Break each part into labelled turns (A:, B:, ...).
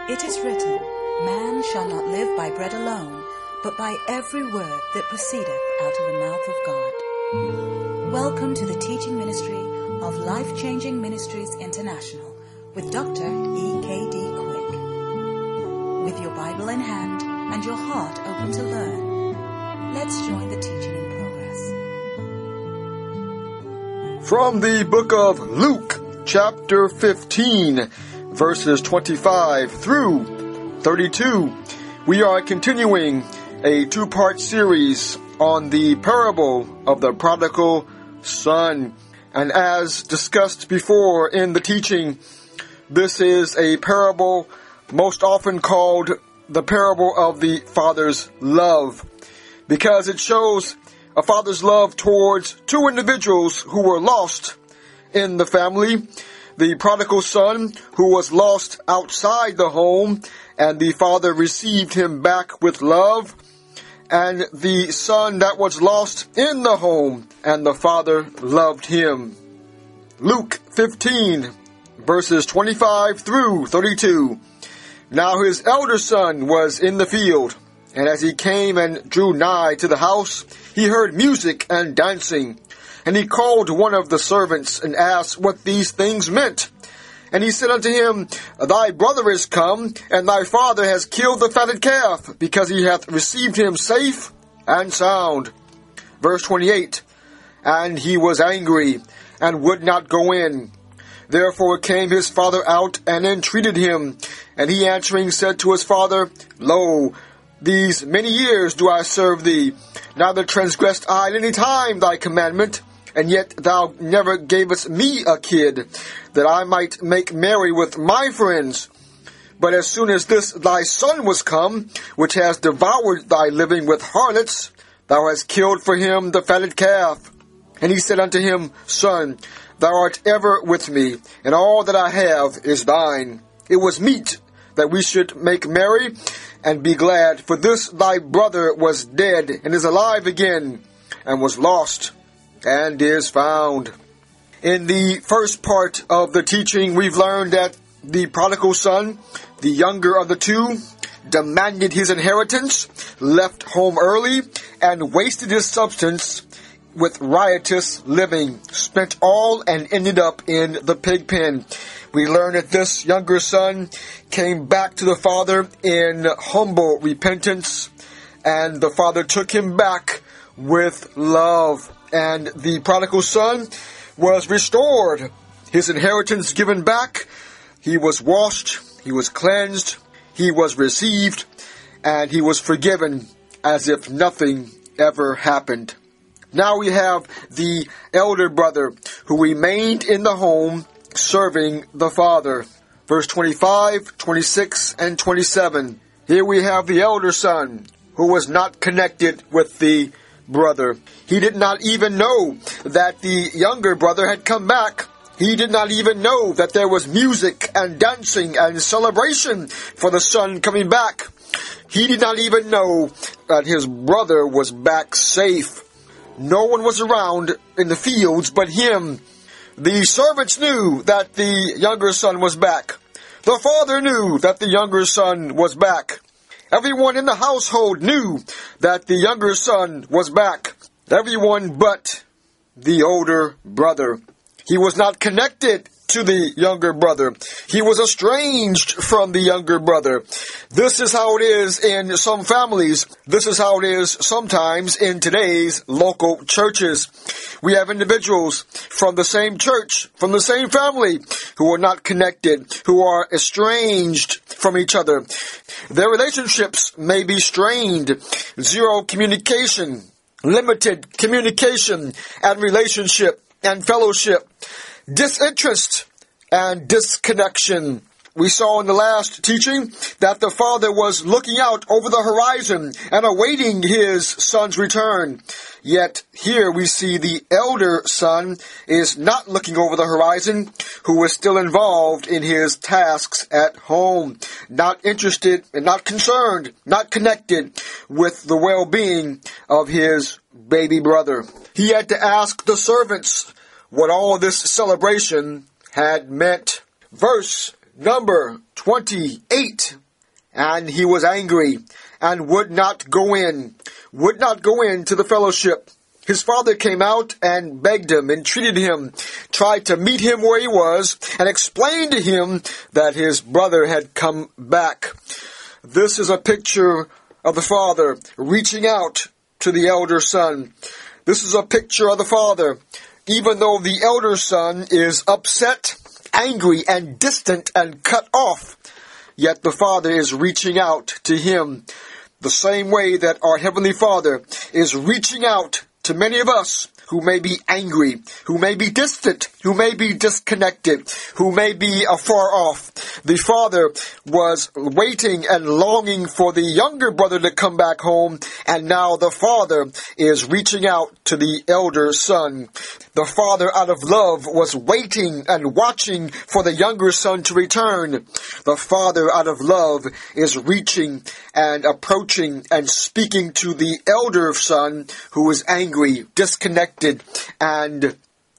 A: It is written, Man shall not live by bread alone, but by every word that proceedeth out of the mouth of God. Welcome to the teaching ministry of Life-Changing Ministries International with Dr. E.K.D. Quick. With your Bible in hand and your heart open to learn, let's join the teaching in progress.
B: From the book of Luke, chapter 15, verses 25 through 32, we are continuing a two-part series on the parable of the prodigal son. And as discussed before in the teaching, this is a parable most often called the parable of the father's love, because it shows a father's love towards two individuals who were lost in the family. The prodigal son, who was lost outside the home, and the father received him back with love, and the son that was lost in the home, and the father loved him. Luke 15, verses 25 through 32. Now his elder son was in the field, and as he came and drew nigh to the house, he heard music and dancing. And he called one of the servants and asked what these things meant. And he said unto him, Thy brother is come, and thy father has killed the fatted calf, because he hath received him safe and sound. Verse 28, And he was angry, and would not go in. Therefore came his father out, and entreated him. And he answering said to his father, Lo, these many years do I serve thee, neither transgressed I at any time thy commandment, and yet thou never gavest me a kid, that I might make merry with my friends. But as soon as this thy son was come, which has devoured thy living with harlots, thou hast killed for him the fatted calf. And he said unto him, Son, thou art ever with me, and all that I have is thine. It was meet that we should make merry and be glad, for this thy brother was dead, and is alive again, and was lost, and is found. In the first part of the teaching, we've learned that the prodigal son, the younger of the two, demanded his inheritance, left home early, and wasted his substance with riotous living, spent all and ended up in the pig pen. We learn that this younger son came back to the father in humble repentance, and the father took him back with love. And the prodigal son was restored, his inheritance given back, he was washed, he was cleansed, he was received, and he was forgiven as if nothing ever happened. Now we have the elder brother who remained in the home serving the father. Verse 25, 26, and 27. Here we have the elder son who was not connected with the brother. He did not even know that the younger brother had come back. He did not even know that there was music and dancing and celebration for the son coming back. He did not even know that his brother was back safe. No one was around in the fields but him. The servants knew that the younger son was back. The father knew that the younger son was back. Everyone in the household knew that the younger son was back. Everyone but the older brother. He was not connected to the younger brother. He was estranged from the younger brother. This is how it is in some families. This is how it is sometimes in today's local churches. We have individuals from the same church, from the same family, who are not connected, who are estranged from each other. Their relationships may be strained. Zero communication, limited communication and relationship and fellowship, disinterest and disconnection. We saw in the last teaching that the father was looking out over the horizon and awaiting his son's return. Yet here we see the elder son is not looking over the horizon, who is still involved in his tasks at home, not interested and not concerned, not connected with the well-being of his baby brother. He had to ask the servants what all this celebration had meant. Verse number 28. And he was angry and would not go into the fellowship. His father came out and begged him, entreated him, tried to meet him where he was, and explained to him that his brother had come back. This is a picture of the father reaching out to the elder son. This is a picture of the father. Even though the elder son is upset, angry, and distant and cut off, yet the Father is reaching out to him the same way that our Heavenly Father is reaching out to many of us who may be angry, who may be distant, who may be disconnected, who may be afar off. The father was waiting and longing for the younger brother to come back home, and now the father is reaching out to the elder son. The father, out of love, was waiting and watching for the younger son to return. The father, out of love, is reaching and approaching and speaking to the elder son who is angry, disconnected, and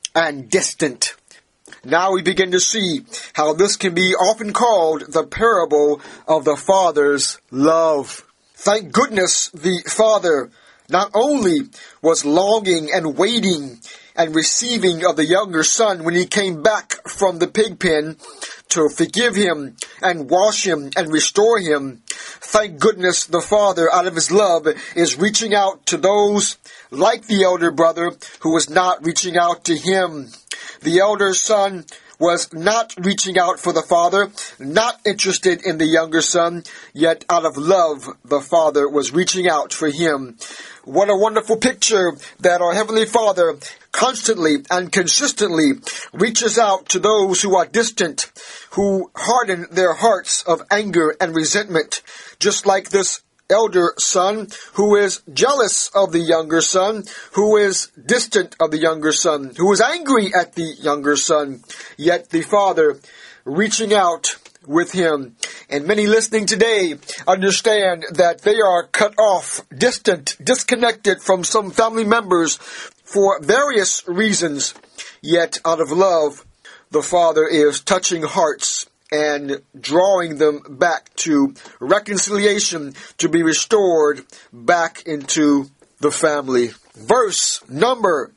B: distant. Now we begin to see how this can be often called the parable of the father's love. Thank goodness the father not only was longing and waiting and receiving of the younger son when he came back from the pig pen to forgive him and wash him and restore him. Thank goodness the father, out of his love, is reaching out to those like the elder brother who was not reaching out to him. The elder son was not reaching out for the father, not interested in the younger son, yet out of love the father was reaching out for him. What a wonderful picture that our Heavenly Father constantly and consistently reaches out to those who are distant, who harden their hearts of anger and resentment, just like this elder son who is jealous of the younger son, who is distant of the younger son, who is angry at the younger son, yet the father reaching out with him. And many listening today understand that they are cut off, distant, disconnected from some family members for various reasons, yet out of love, the Father is touching hearts and drawing them back to reconciliation, to be restored back into the family. Verse number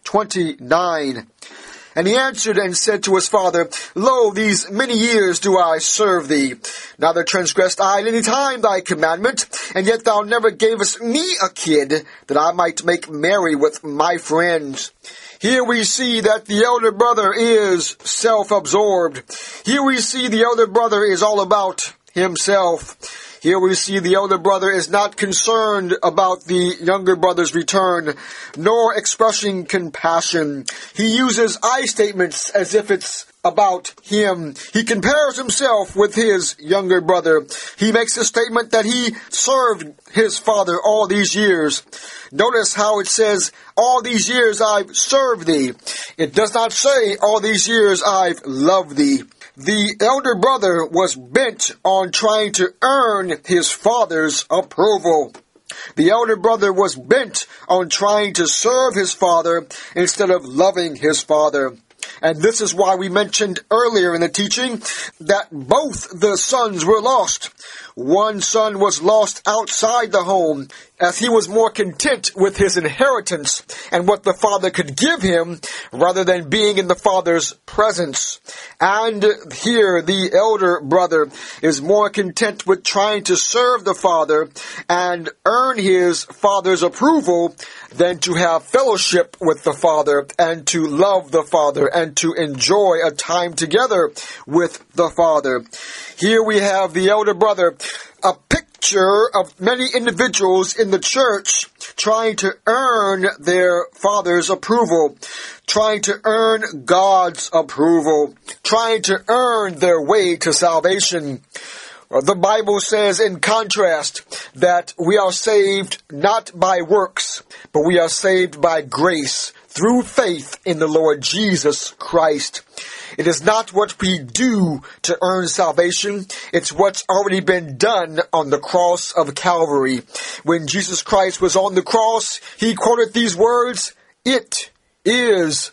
B: 29. And he answered and said to his father, Lo, these many years do I serve thee. Neither transgressed I at any time thy commandment, and yet thou never gavest me a kid, that I might make merry with my friends. Here we see that the elder brother is self-absorbed. Here we see the elder brother is all about himself. Here we see the elder brother is not concerned about the younger brother's return, nor expressing compassion. He uses I statements as if it's about him. He compares himself with his younger brother. He makes a statement that he served his father all these years. Notice how it says, all these years I've served thee. It does not say, all these years I've loved thee. The elder brother was bent on trying to earn his father's approval. The elder brother was bent on trying to serve his father instead of loving his father. And this is why we mentioned earlier in the teaching that both the sons were lost. One son was lost outside the home, as he was more content with his inheritance and what the father could give him rather than being in the father's presence. And here the elder brother is more content with trying to serve the father and earn his father's approval than to have fellowship with the father and to love the father and to enjoy a time together with the father. Here we have the elder brother, a picture of many individuals in the church trying to earn their father's approval, trying to earn God's approval, trying to earn their way to salvation. The Bible says in contrast that we are saved not by works, but we are saved by grace through faith in the Lord Jesus Christ. It is not what we do to earn salvation. It's what's already been done on the cross of Calvary. When Jesus Christ was on the cross, he quoted these words, "It is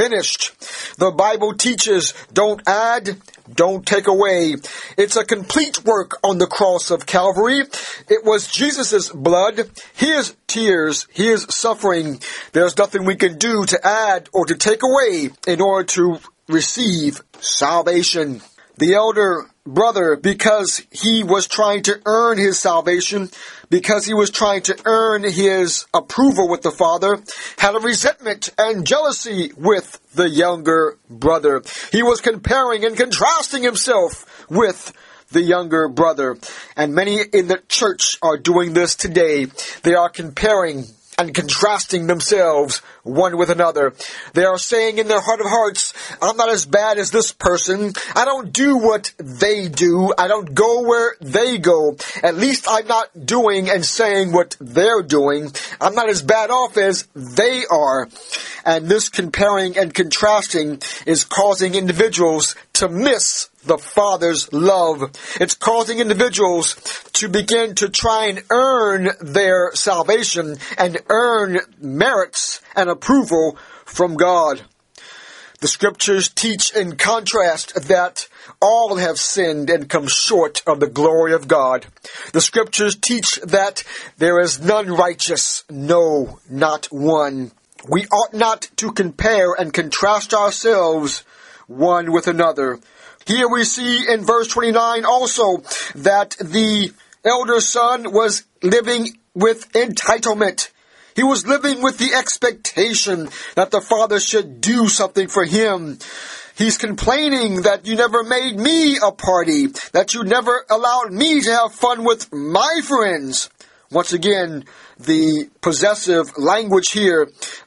B: finished. The Bible teaches, don't add, don't take away. It's a complete work on the cross of Calvary. It was Jesus' blood, His tears, His suffering. There's nothing we can do to add or to take away in order to receive salvation. The elder brother, because he was trying to earn his salvation, because he was trying to earn his approval with the Father, had a resentment and jealousy with the younger brother. He was comparing and contrasting himself with the younger brother. And many in the church are doing this today. They are comparing and contrasting themselves one with another. They are saying in their heart of hearts, I'm not as bad as this person. I don't do what they do. I don't go where they go. At least I'm not doing and saying what they're doing. I'm not as bad off as they are. And this comparing and contrasting is causing individuals to miss the Father's love. It's causing individuals to begin to try and earn their salvation and earn merits and approval from God. The Scriptures teach in contrast that all have sinned and come short of the glory of God. The Scriptures teach that there is none righteous, no, not one. We ought not to compare and contrast ourselves one with another. Here we see in verse 29 also that the elder son was living with entitlement. He was living with the expectation that the father should do something for him. He's complaining that you never made me a party, that you never allowed me to have fun with my friends. Once again, the possessive language here,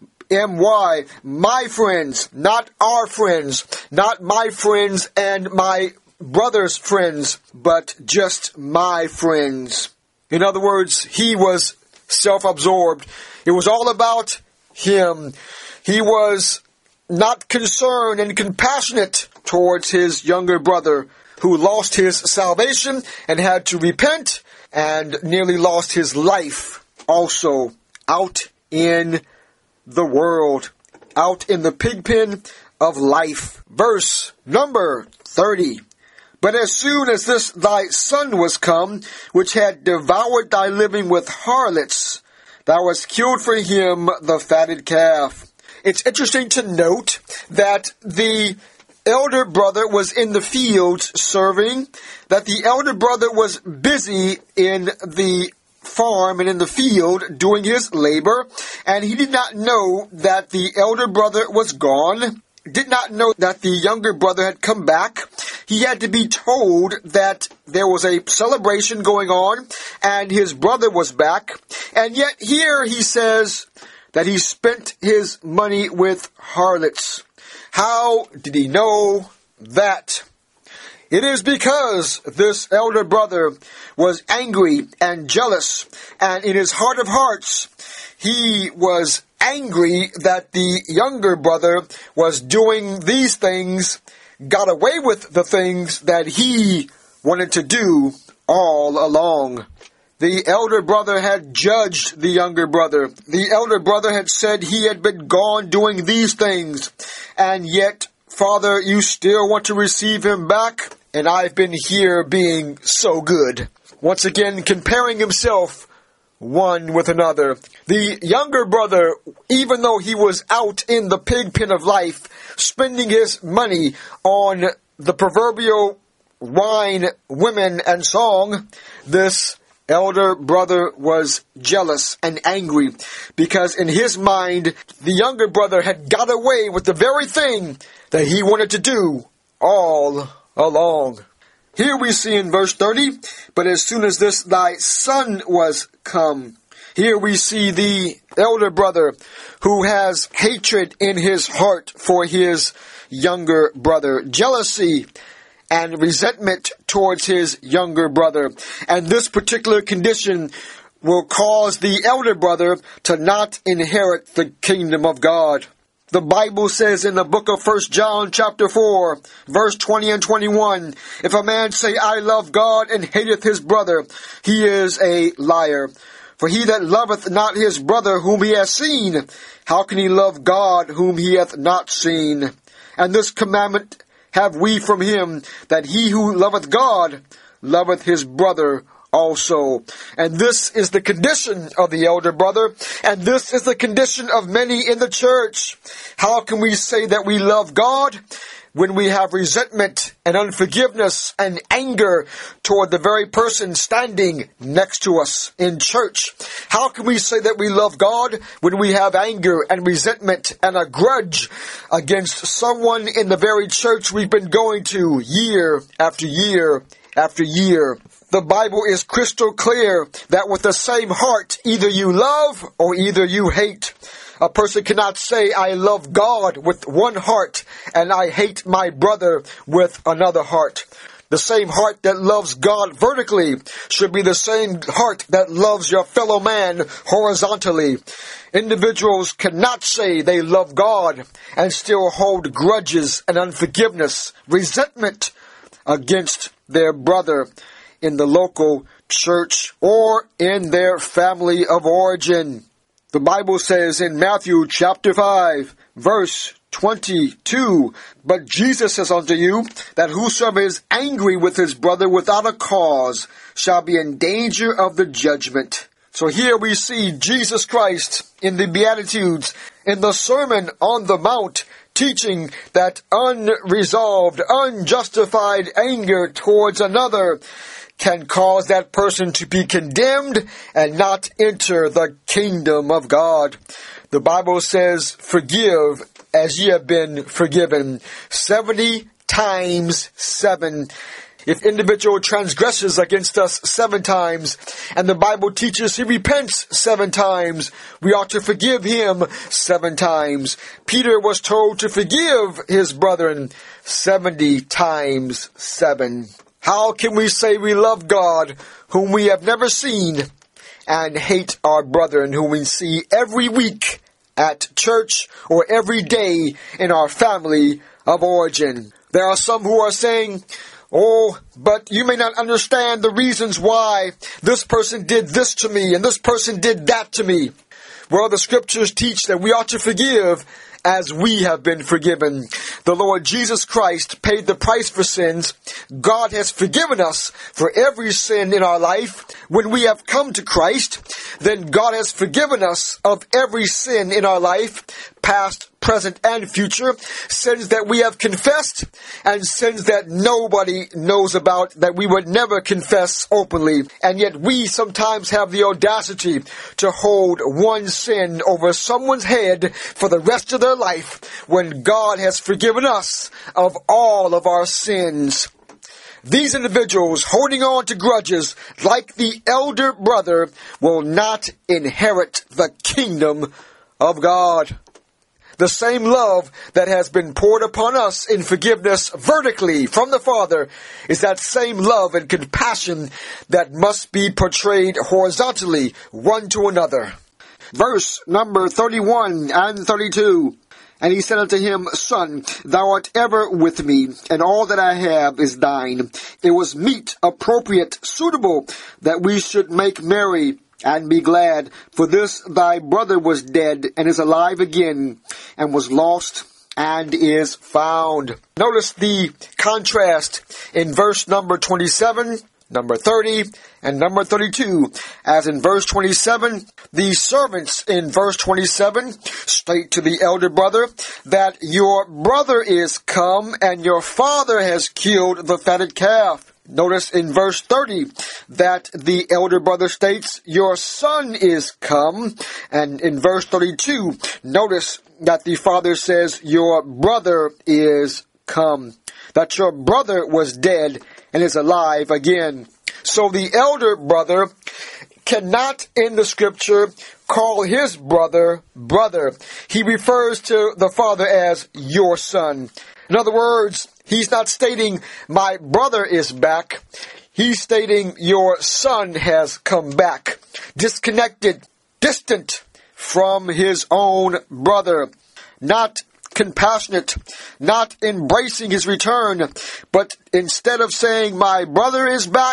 B: M-Y, my friends, not our friends, not my friends and my brother's friends, but just my friends. In other words, he was self-absorbed. It was all about him. He was not concerned and compassionate towards his younger brother who lost his salvation and had to repent and nearly lost his life also out in the world, out in the pig pen of life. Verse number 30. But as soon as this thy son was come, which had devoured thy living with harlots, thou hast killed for him the fatted calf. It's interesting to note that the elder brother was in the fields serving, that the elder brother was busy in the farm and in the field doing his labor, and he did not know that the elder brother was gone, did not know that the younger brother had come back. He had to be told that there was a celebration going on and his brother was back, and yet here he says that he spent his money with harlots. How did he know that? It is because this elder brother was angry and jealous, and in his heart of hearts, he was angry that the younger brother was doing these things, got away with the things that he wanted to do all along. The elder brother had judged the younger brother. The elder brother had said he had been gone doing these things, and yet, Father, you still want to receive him back? And I've been here being so good. Once again, comparing himself one with another. The younger brother, even though he was out in the pig pen of life, spending his money on the proverbial wine, women, and song, this elder brother was jealous and angry because in his mind, the younger brother had got away with the very thing that he wanted to do all along. Here we see in verse 30, but as soon as this thy son was come. Here we see the elder brother who has hatred in his heart for his younger brother, jealousy and resentment towards his younger brother. And this particular condition will cause the elder brother to not inherit the kingdom of God. The Bible says in the book of 1 John chapter 4, verse 20 and 21, if a man say, I love God and hateth his brother, he is a liar. For he that loveth not his brother whom he hath seen, how can he love God whom he hath not seen? And this commandment have we from him, that he who loveth God loveth his brother also. And this is the condition of the elder brother, and this is the condition of many in the church. How can we say that we love God when we have resentment and unforgiveness and anger toward the very person standing next to us in church? How can we say that we love God when we have anger and resentment and a grudge against someone in the very church we've been going to year after year after year? The Bible is crystal clear that with the same heart, either you love or either you hate. A person cannot say, I love God with one heart and I hate my brother with another heart. The same heart that loves God vertically should be the same heart that loves your fellow man horizontally. Individuals cannot say they love God and still hold grudges and unforgiveness, resentment against their brother in the local church or in their family of origin. The Bible says in Matthew chapter 5, verse 22, But Jesus says unto you, that whosoever is angry with his brother without a cause shall be in danger of the judgment. So here we see Jesus Christ in the Beatitudes, in the Sermon on the Mount, teaching that unresolved, unjustified anger towards another can cause that person to be condemned and not enter the kingdom of God. The Bible says, forgive as ye have been forgiven. 70 times 7. If individual transgresses against us 7 times, and the Bible teaches he repents 7 times, we ought to forgive him 7 times. Peter was told to forgive his brethren 70 times 7. How can we say we love God whom we have never seen and hate our brethren whom we see every week at church or every day in our family of origin? There are some who are saying, oh, but you may not understand the reasons why this person did this to me and this person did that to me. Well, the scriptures teach that we ought to forgive as we have been forgiven. The Lord Jesus Christ paid the price for sins. God has forgiven us for every sin in our life. When we have come to Christ, then God has forgiven us of every sin in our life, past, present, and future, sins that we have confessed and sins that nobody knows about, that we would never confess openly. And yet we sometimes have the audacity to hold one sin over someone's head for the rest of their life when God has forgiven us of all of our sins. These individuals holding on to grudges like the elder brother will not inherit the kingdom of God. The same love that has been poured upon us in forgiveness vertically from the Father is that same love and compassion that must be portrayed horizontally one to another. Verse number 31 and 32. And he said unto him, Son, thou art ever with me, and all that I have is thine. It was meet, appropriate, suitable, that we should make merry and be glad. For this thy brother was dead, and is alive again, and was lost, and is found. Notice the contrast in verse number 27, number 30, and number 32. As in verse 27, the servants in verse 27 state to the elder brother that your brother is come and your father has killed the fatted calf. Notice in verse 30 that the elder brother states, your son is come. And in verse 32, notice that the father says, your brother is come. That your brother was dead and is alive again. So the elder brother cannot in the scripture call his brother, brother. He refers to the father as your son. In other words, he's not stating my brother is back. He's stating your son has come back. Disconnected, distant from his own brother. Not compassionate, not embracing his return, but instead of saying my brother is back,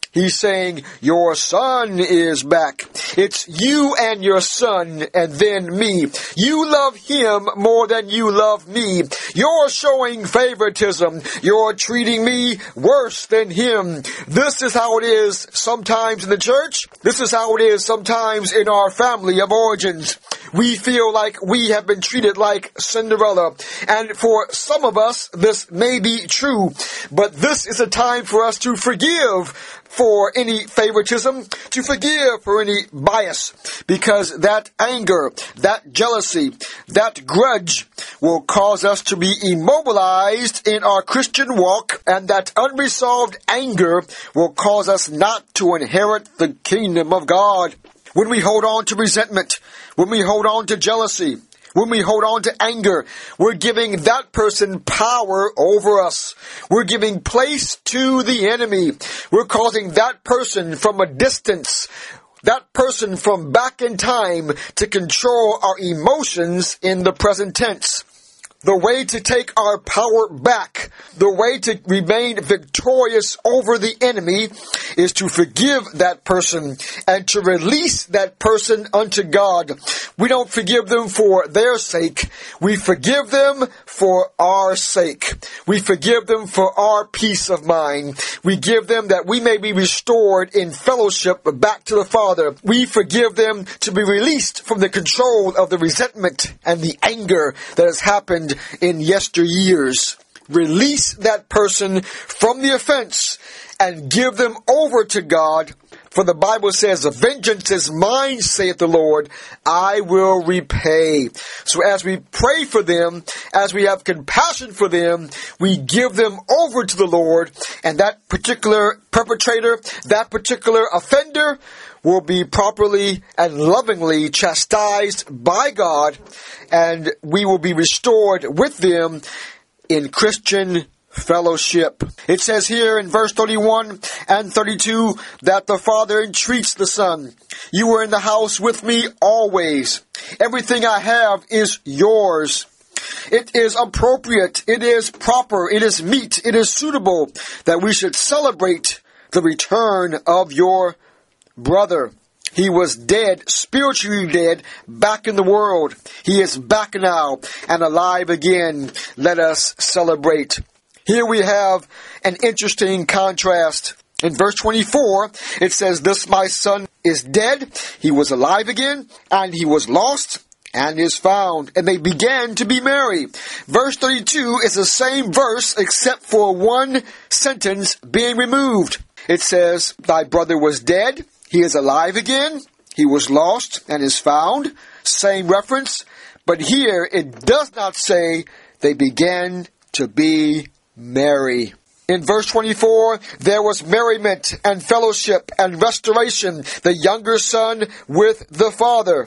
B: He's saying, your son is back. It's you and your son and then me. You love him more than you love me. You're showing favoritism. You're treating me worse than him. This is how it is sometimes in the church. This is how it is sometimes in our family of origins. We feel like we have been treated like Cinderella. And for some of us, this may be true. But this is a time for us to forgive for any favoritism, to forgive for any bias, because that anger, that jealousy, that grudge will cause us to be immobilized in our Christian walk, and that unresolved anger will cause us not to inherit the kingdom of God. When we hold on to resentment, when we hold on to jealousy, when we hold on to anger, we're giving that person power over us. We're giving place to the enemy. We're causing that person from a distance, that person from back in time, to control our emotions in the present tense. The way to take our power back, the way to remain victorious over the enemy, is to forgive that person and to release that person unto God. We don't forgive them for their sake. We forgive them for our sake. We forgive them for our peace of mind. We give them that we may be restored in fellowship back to the Father. We forgive them to be released from the control of the resentment and the anger that has happened in yesteryears. Release that person from the offense and give them over to God. For the Bible says, vengeance is mine, saith the Lord, I will repay. So as we pray for them, as we have compassion for them, we give them over to the Lord, and that particular perpetrator, that particular offender, will be properly and lovingly chastised by God, and we will be restored with them in Christian fellowship. It says here in verse 31 and 32 that the Father entreats the Son. You were in the house with me always. Everything I have is yours. It is appropriate, it is proper, it is meet, it is suitable that we should celebrate the return of your brother. He was dead, spiritually dead, back in the world. He is back now and alive again. Let us celebrate. Here we have an interesting contrast. In verse 24, it says, this my son is dead, he was alive again, and he was lost, and is found. And they began to be merry. Verse 32 is the same verse, except for one sentence being removed. It says, thy brother was dead, he is alive again, he was lost, and is found. Same reference, but here it does not say they began to be merry. In verse 24, there was merriment and fellowship and restoration, the younger son with the father.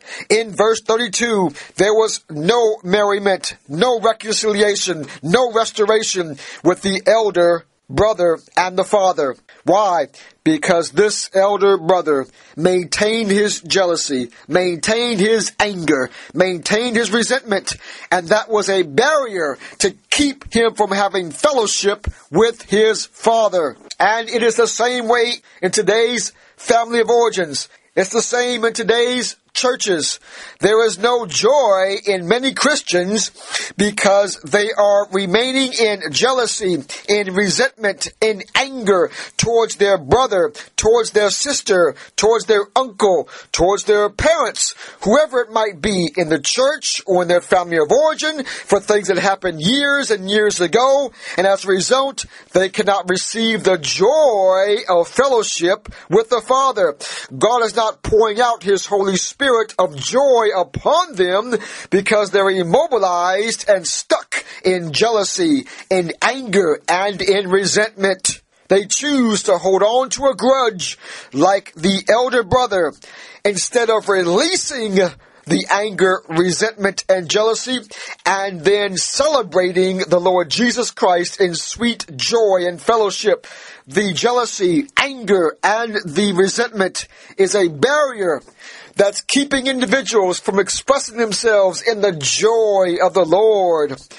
B: In verse 32, there was no merriment, no reconciliation, no restoration with the elder brother and the father. Why? Because this elder brother maintained his jealousy, maintained his anger, maintained his resentment, and that was a barrier to keep him from having fellowship with his father. And it is the same way in today's family of origins. It's the same in today's churches. There is no joy in many Christians because they are remaining in jealousy, in resentment, in anger towards their brother, towards their sister, towards their uncle, towards their parents, whoever it might be in the church or in their family of origin, for things that happened years and years ago, and as a result, they cannot receive the joy of fellowship with the Father. God is not pouring out His Holy Spirit of joy upon them because they're immobilized and stuck in jealousy, in anger, and in resentment. They choose to hold on to a grudge like the elder brother instead of releasing the anger, resentment, and jealousy, and then celebrating the Lord Jesus Christ in sweet joy and fellowship. The jealousy, anger, and the resentment is a barrier that's keeping individuals from expressing themselves in the joy of the Lord.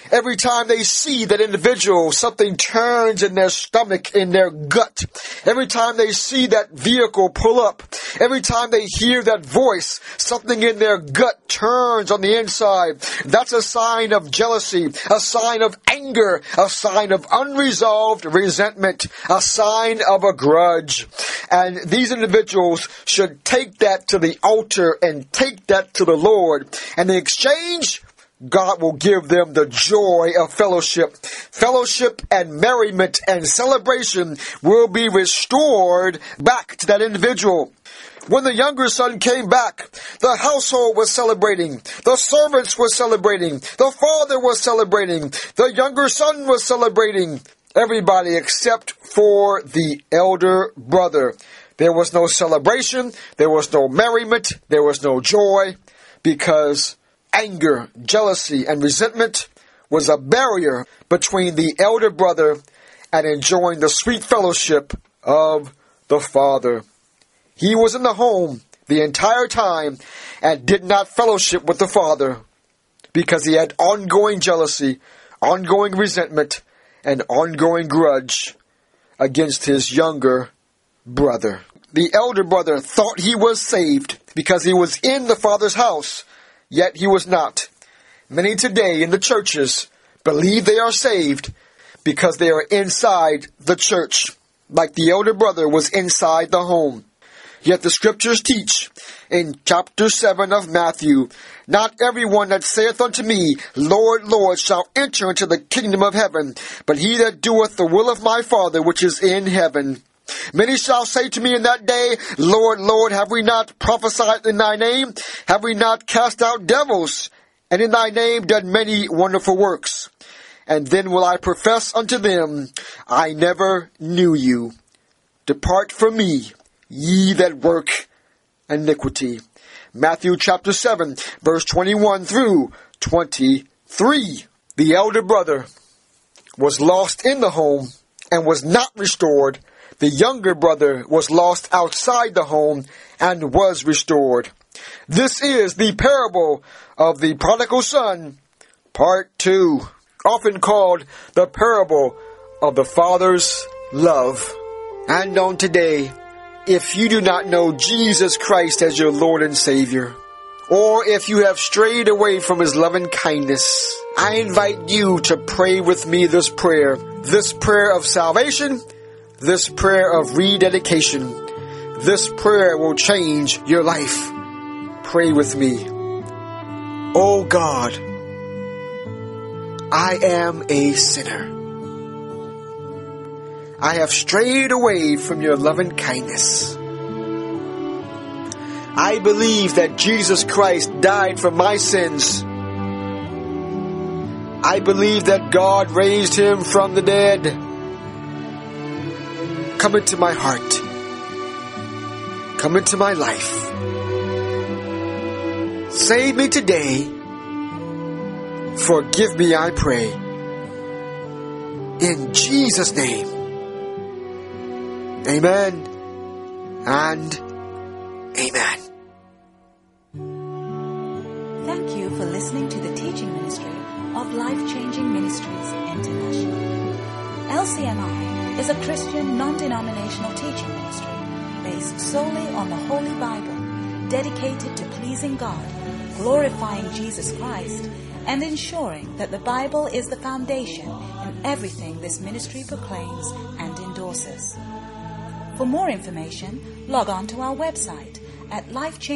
B: Every time they see that individual, something turns in their stomach, in their gut. Every time they see that vehicle pull up, every time they hear that voice, something in their gut turns on the inside. That's a sign of jealousy, a sign of anger, a sign of unresolved resentment, a sign of a grudge. And these individuals should take that to the altar and take that to the Lord. And in exchange, God will give them the joy of fellowship. Fellowship and merriment and celebration will be restored back to that individual. When the younger son came back, the household was celebrating. The servants were celebrating. The father was celebrating. The younger son was celebrating. Everybody except for the elder brother. There was no celebration. There was no merriment. There was no joy, because anger, jealousy, and resentment was a barrier between the elder brother and enjoying the sweet fellowship of the father. He was in the home the entire time and did not fellowship with the father because he had ongoing jealousy, ongoing resentment, and ongoing grudge against his younger brother. The elder brother thought he was saved because he was in the father's house, yet he was not. Many today in the churches believe they are saved because they are inside the church, like the elder brother was inside the home. Yet the scriptures teach in chapter 7 of Matthew, "Not everyone that saith unto me, Lord, Lord, shall enter into the kingdom of heaven, but he that doeth the will of my Father which is in heaven. Many shall say to me in that day, Lord, Lord, have we not prophesied in thy name? Have we not cast out devils? And in thy name done many wonderful works? And then will I profess unto them, I never knew you. Depart from me, ye that work iniquity." Matthew chapter 7, verse 21 through 23. The elder brother was lost in the home and was not restored. The younger brother was lost outside the home and was restored. This is the parable of the prodigal son, part 2, often called the parable of the father's love. And on today, if you do not know Jesus Christ as your Lord and Savior, or if you have strayed away from His loving kindness, I invite you to pray with me this prayer of salvation, this prayer of rededication. This prayer will change your life. Pray with me. Oh God, I am a sinner. I have strayed away from your loving kindness. I believe that Jesus Christ died for my sins. I believe that God raised Him from the dead. Come into my heart. Come into my life. Save me today. Forgive me, I pray. In Jesus' name. Amen and amen.
A: Thank you for listening to the teaching ministry of Life Changing Ministries International. LCMI is a Christian non-denominational teaching ministry based solely on the Holy Bible, dedicated to pleasing God, glorifying Jesus Christ, and ensuring that the Bible is the foundation in everything this ministry proclaims and endorses. For more information, log on to our website at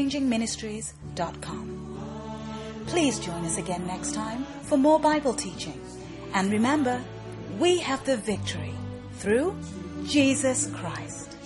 A: lifechangingministries.com. Please join us again next time for more Bible teaching. And remember, we have the victory through Jesus Christ.